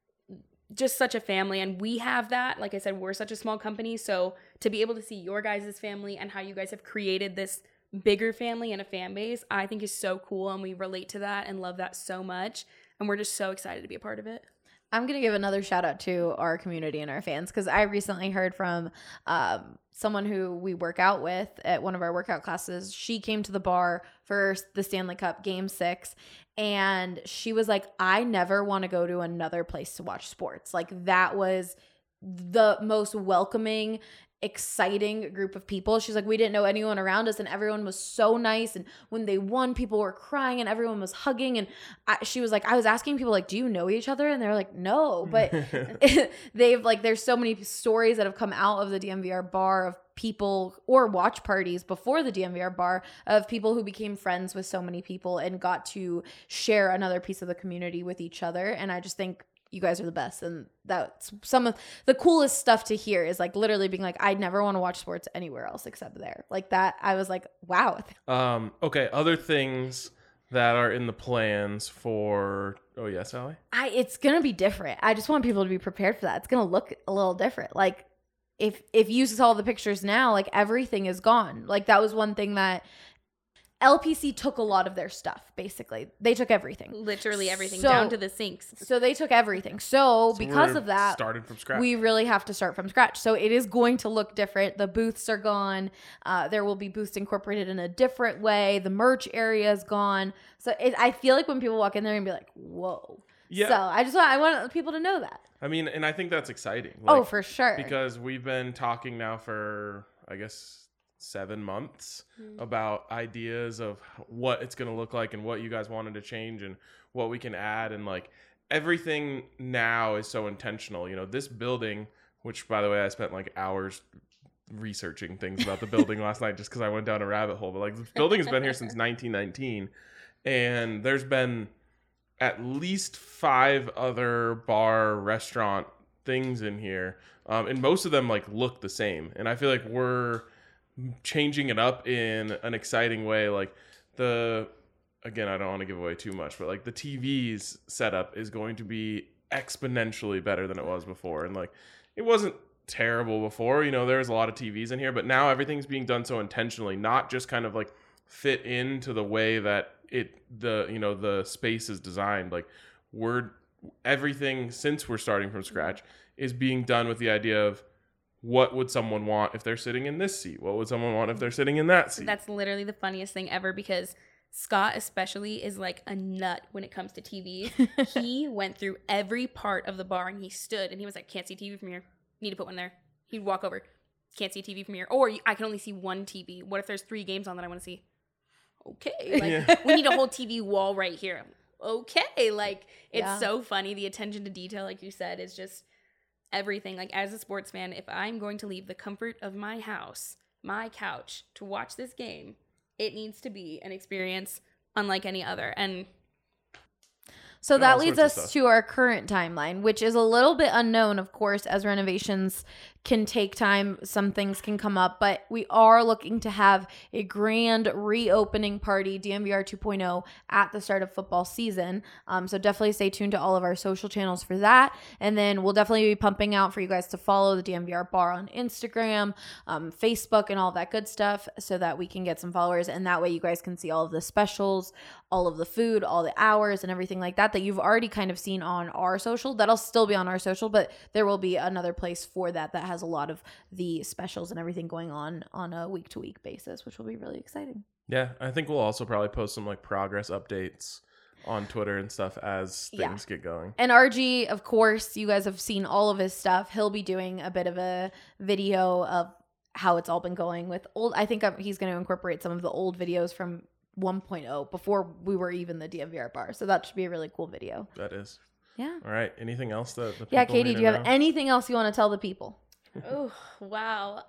just such a family. And we have that. Like I said, we're such a small company, so to be able to see your guys' family and how you guys have created this bigger family and a fan base, I think is so cool, and we relate to that and love that so much, and we're just so excited to be a part of it. I'm going to give another shout out to our community and our fans, because I recently heard from someone who we work out with at one of our workout classes. She came to the bar for the Stanley Cup Game 6, and she was like, I never want to go to another place to watch sports. Like that was the most welcoming, exciting group of people. She's like, we didn't know anyone around us, and everyone was so nice, and when they won, people were crying and everyone was hugging. And she was like, I was asking people like, do you know each other? And they're like, no, but they've like, there's so many stories that have come out of the DNVR bar of people, or watch parties before the DNVR bar, of people who became friends with so many people and got to share another piece of the community with each other. And I just think you guys are the best. And that's some of the coolest stuff to hear, is like literally being like, I never want to watch sports anywhere else except there. Like that, I was like, wow. Okay. Other things that are in the plans for, oh yes, Allie? It's going to be different. I just want people to be prepared for that. It's going to look a little different. Like if you saw the pictures now, like everything is gone. Like that was one thing that LPC took a lot of their stuff, basically. They took everything. Literally everything, down to the sinks. So they took everything. So because of that, started from scratch. we really have to start from scratch. So it is going to look different. The booths are gone. There will be booths incorporated in a different way. The merch area is gone. So I feel like when people walk in there and be like, whoa. Yeah. So I want people to know that. I mean, and I think that's exciting. Oh, for sure. Because we've been talking now for, I guess, 7 months about ideas of what it's going to look like and what you guys wanted to change and what we can add. And like everything now is so intentional. You know, this building, which by the way, I spent like hours researching things about the building last night just because I went down a rabbit hole. But like this building has been here since 1919 and there's been at least 5 other bar, restaurant things in here. And most of them like look the same. And I feel like we're changing it up in an exciting way. Like again, I don't want to give away too much, but like the TV's setup is going to be exponentially better than it was before. And like, it wasn't terrible before, you know, there's a lot of TVs in here, but now everything's being done so intentionally, not just kind of like fit into the way that the space is designed. Like everything since we're starting from scratch is being done with the idea of what would someone want if they're sitting in this seat? What would someone want if they're sitting in that seat? That's literally the funniest thing ever because Scott especially is like a nut when it comes to TVs. He went through every part of the bar and he stood and he was like, can't see TV from here. Need to put one there. He'd walk over. Can't see TV from here. Or I can only see one TV. What if there's 3 games on that I want to see? Okay. Like we need a whole TV wall right here. Okay. Like it's so funny. The attention to detail, like you said, is just everything. Like as a sports fan, if I'm going to leave the comfort of my house, my couch to watch this game, it needs to be an experience unlike any other. And so that leads us to our current timeline, which is a little bit unknown, of course, as renovations can take time. Some things can come up, but we are looking to have a grand reopening party, DNVR 2.0, at the start of football season. So definitely stay tuned to all of our social channels for that. And then we'll definitely be pumping out for you guys to follow the DNVR bar on Instagram, Facebook, and all that good stuff so that we can get some followers. And that way you guys can see all of the specials, all of the food, all the hours, and everything like that you've already kind of seen on our social. That'll still be on our social, but there will be another place for that has a lot of the specials and everything going on a week-to-week basis, which will be really exciting. Yeah, I think we'll also probably post some like progress updates on Twitter and stuff as things get going. And RG, of course, you guys have seen all of his stuff. He'll be doing a bit of a video of how it's all been going with I think he's going to incorporate some of the old videos from 1.0 before we were even the DNVR bar. So that should be a really cool video. That is. Yeah. All right. Anything else that the people Yeah, Katie, do you have anything else you want to tell the people? Oh, wow.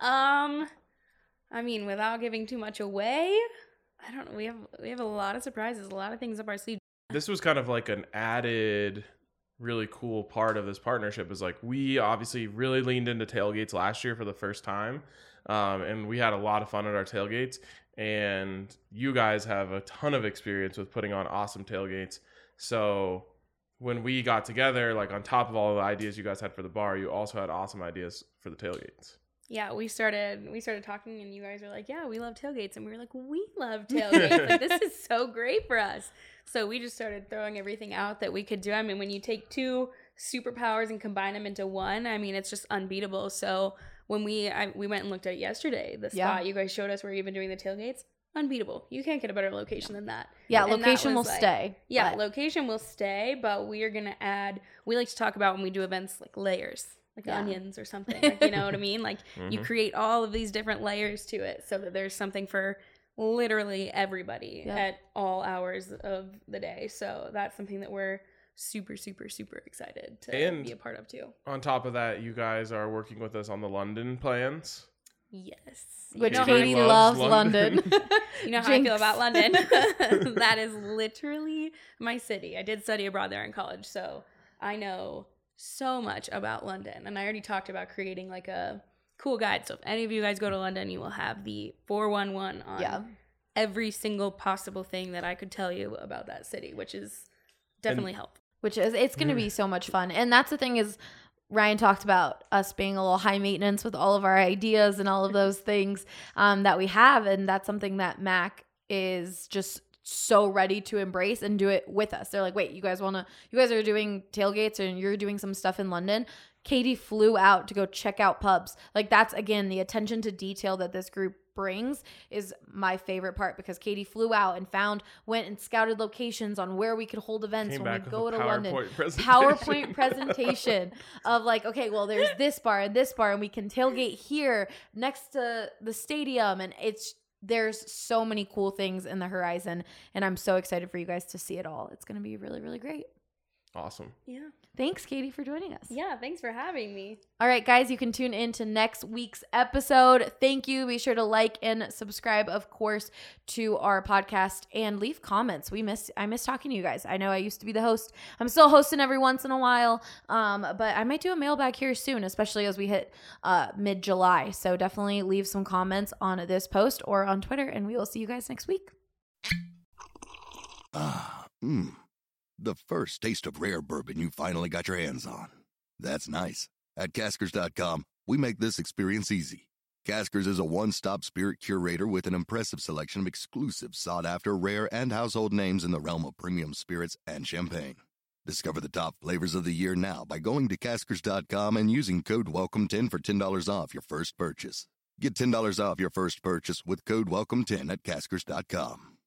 I mean, without giving too much away, I don't know. We have a lot of surprises, a lot of things up our sleeve. This was kind of like an added really cool part of this partnership is like we obviously really leaned into tailgates last year for the first time. And we had a lot of fun at our tailgates. And you guys have a ton of experience with putting on awesome tailgates. So when we got together, like on top of all the ideas you guys had for the bar, you also had awesome ideas for the tailgates. Yeah, we started talking and you guys were like, yeah, we love tailgates. And we were like, we love tailgates. Like, this is so great for us. So we just started throwing everything out that we could do. I mean, when you take 2 superpowers and combine them into one, I mean, it's just unbeatable. So when we went and looked at it yesterday, the spot you guys showed us where you've been doing the tailgates, unbeatable. You can't get a better location than that. Yeah, and location will stay. Yeah, location will stay, but we are going to add, we like to talk about when we do events like layers, like onions or something. Like, you know what I mean? Like you create all of these different layers to it so that there's something for literally everybody at all hours of the day. So that's something that we're super, super, super excited to be a part of too. On top of that, you guys are working with us on the London plans. Yes. Which Katie loves London. You know how I feel about London. That is literally my city. I did study abroad there in college, so I know so much about London. And I already talked about creating like a cool guide. So if any of you guys go to London, you will have the 411 on every single possible thing that I could tell you about that city, which is definitely helpful. It's going to be so much fun. And that's the thing is, Ryan talked about us being a little high maintenance with all of our ideas and all of those things that we have. And that's something that Mac is just so ready to embrace and do it with us. They're like, wait, you guys are doing tailgates and you're doing some stuff in London. Katie flew out to go check out pubs. Like, that's, again, the attention to detail that this group brings is my favorite part, because Katie flew out and went and scouted locations on where we could hold events when we go to London. PowerPoint presentation of like, okay, well, there's this bar and we can tailgate here next to the stadium. And there's so many cool things in the horizon, and I'm so excited for you guys to see it all. It's going to be really, really great. Awesome. Yeah. Thanks, Katie, for joining us. Yeah, thanks for having me. All right, guys, you can tune in to next week's episode. Thank you. Be sure to like and subscribe, of course, to our podcast and leave comments. I miss talking to you guys. I know I used to be the host. I'm still hosting every once in a while, but I might do a mailbag here soon, especially as we hit mid-July. So definitely leave some comments on this post or on Twitter, and we will see you guys next week. The first taste of rare bourbon you finally got your hands on. That's nice. At Caskers.com, we make this experience easy. Caskers is a one-stop spirit curator with an impressive selection of exclusive, sought-after, rare, and household names in the realm of premium spirits and champagne. Discover the top flavors of the year now by going to Caskers.com and using code WELCOME10 for $10 off your first purchase. Get $10 off your first purchase with code WELCOME10 at Caskers.com.